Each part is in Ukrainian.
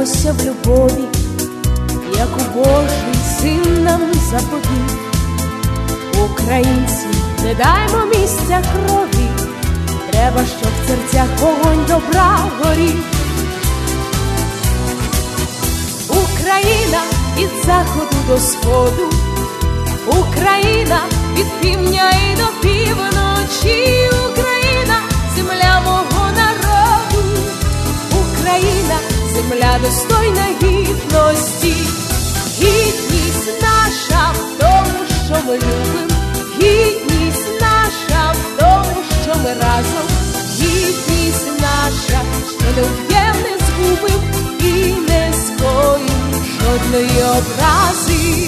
Кохаймося в любові, як у Божий Син нам заповів. Українці, не даймо місця крові, треба, щоб в серцях вогонь добра горів. Україна від заходу до сходу, Україна від півдня і до півночі, Україна – земля мого народу, Україна – земля достойна гідності. Гідність наша в тому, що ми любим, гідність наша в тому, що ми разом, гідність наша, що не вб'єм, не згубим і не скоїм жодної образи.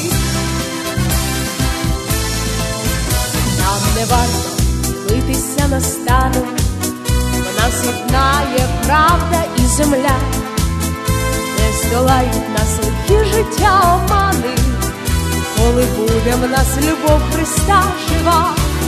Нам не варто битися на стану, бо нас єднає правда і земля. Не здолають нас лихі життя омани, коли буде в нас любов Христа жива.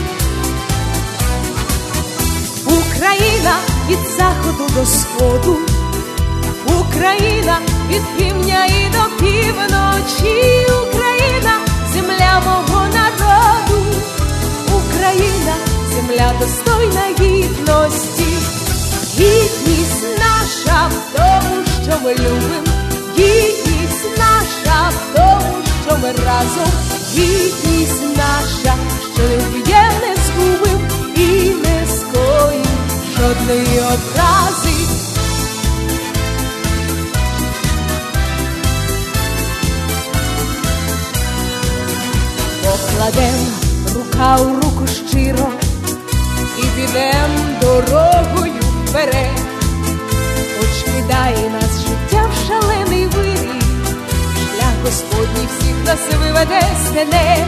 Україна від заходу до сходу, Україна від півдня і до півночі, Україна – земля мого народу, Україна – земля достойна гідності. Гідність наша в тому, що ми любим, гідність наша в тому, що ми разом, гідність наша, що не вб'єм, не згубим і не скоїм жодної образи. Покладем рука у руку щиро і підем дорогою вперед, хоч кидає нас життя в шалений вирій, шлях Господній всіх нас виведе з тенет.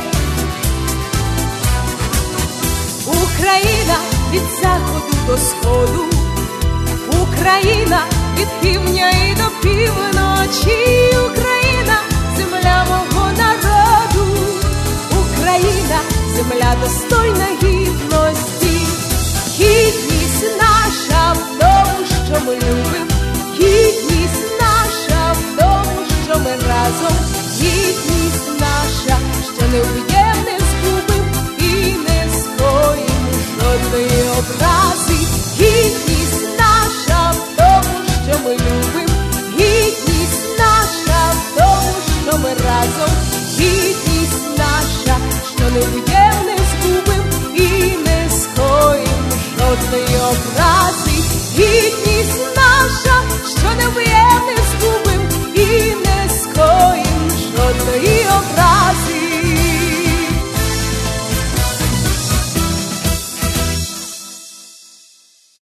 Україна від заходу до сходу, Україна від півдня і до півночі, Україна – земля мого народу, Україна – земля достойна гідності.